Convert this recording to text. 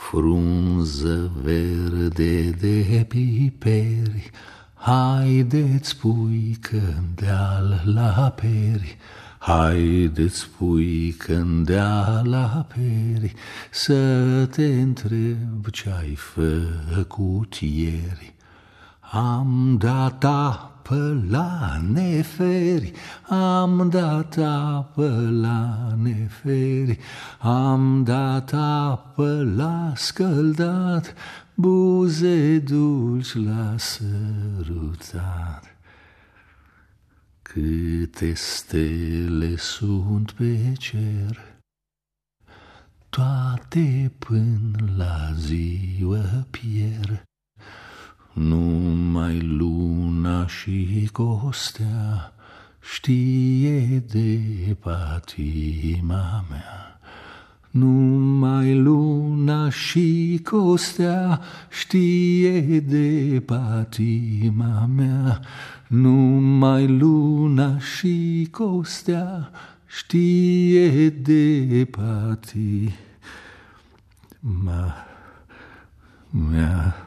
Frunză verde de piperi, haideți puică-n deal la peri, haideți puică-n deal la peri, să te întreb ce-ai făcut ieri. Am dat apă la neferi, am dat apă la neferi, am dat apă la scăldat, buze dulci la sărutat. Câte stele sunt pe cer, toate până la ziua pierd. Numai luna și costea știe de patima mea. Numai luna și costea știe de patima mea. Numai luna și costea știe de patima mea.